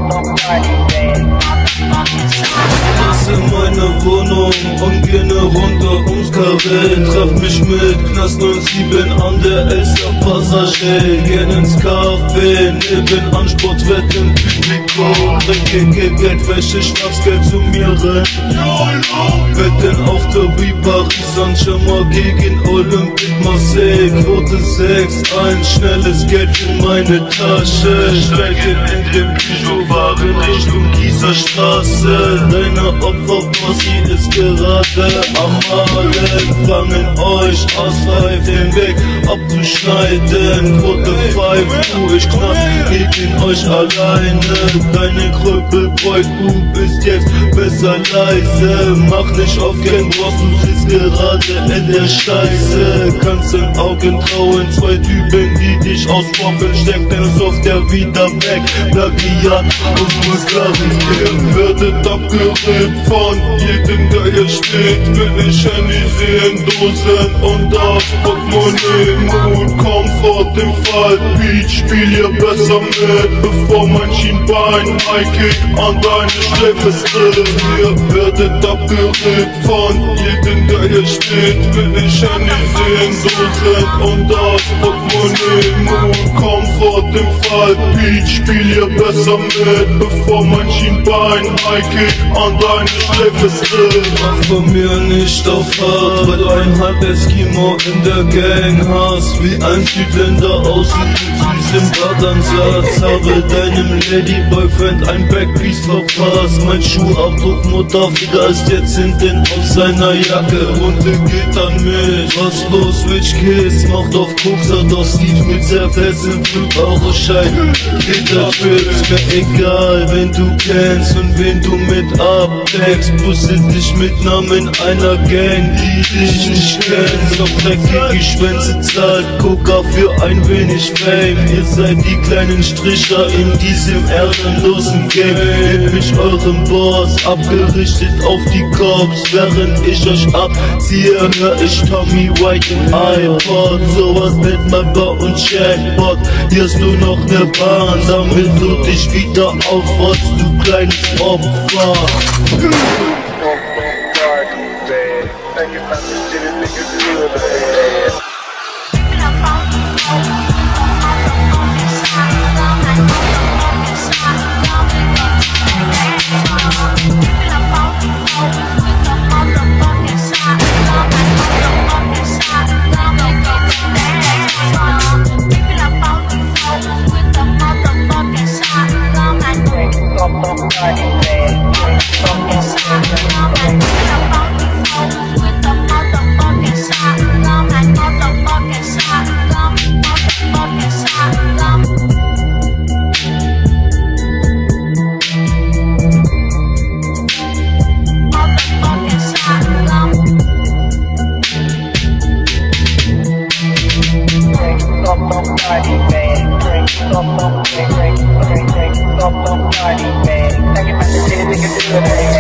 Das in meiner Wohnung und gerne runter ums Karree. Treff mich mit Knast 97 an der Elster Passagier. Gern ins Café, nebenan Sportwetten, Publikum. Trinke Geldwäsche, Schnapsgeld zu mir rein. Wetten auf Derby, Paris Saint-Germain gegen Olympique Marseille. Quote 6-1, schnelles Geld in meine Tasche. Steige in dem Peugeot, fahren Richtung Gießerstraße. Deine Opferposse ist gerade am Malen. Fangen euch aus Pfeifen weg abzuschneiden. Quote 5, ich Knast gegen euch alleine. Deine Krüppelbräut, du bist jetzt besser leise. Mach nicht auf Gangbros, du sitzt gerade in der Scheiße. Kannst in Augen trauen, zwei Typen, die dich auspoppen. Steck deine Software wieder weg, Plagiat und Muskeln. Ihr werdet abgerippt von jedem, der hier steht. Will ich Handy sehen, Dosen und das Portemonnaie. Mut kommt vor dem Fall, Beach, spiel ihr besser mit, bevor mein Schienbein Highkick an deine Schläfe tritt. Ihr werdet abgerippt von jedem, der hier steht. Will ich Handy sehen, Dosen und das Portemonnaie. Mut kommt vor dem Fall, Beach, spiel ihr besser mit, bevor mein Schienbein Highkick an deine Schläfe tritt. Mach von mir nicht auf hart, weil du ein halb Eskimo in der Gang hast. Wie ein Südländer aussieht mit süßem Badansatz. Habe deinem Lady-Boyfriend ein Backpiece verpasst. Mein Schuhabdruck Mutterfieder ist jetzt hinten auf seiner Jacke. Runde geht an mich. Was los, Rich Kiss? Macht auf Koks, hat auf Steve mit sehr festen 5-Euro-Schein. Jeder Trips, mir egal, wen du kennst und wen du mit abdeckst. Busse dich mit Namen einer Gang, die dich nicht kennt. Doch dreckige Schwänze zahlt Coca für ein wenig Fame. Ihr seid die kleinen Stricher in diesem ehrenlosen Game. Gebt mich eurem Boss, abgerichtet auf die Cops. Während ich euch abziehe, hör ich Tommy White im iPod. Sowas nennt man bei uns Jackpot. Hier hast du noch ne Bahn, damit du dich wieder aufrotzt, du kleines Opfer. Drink,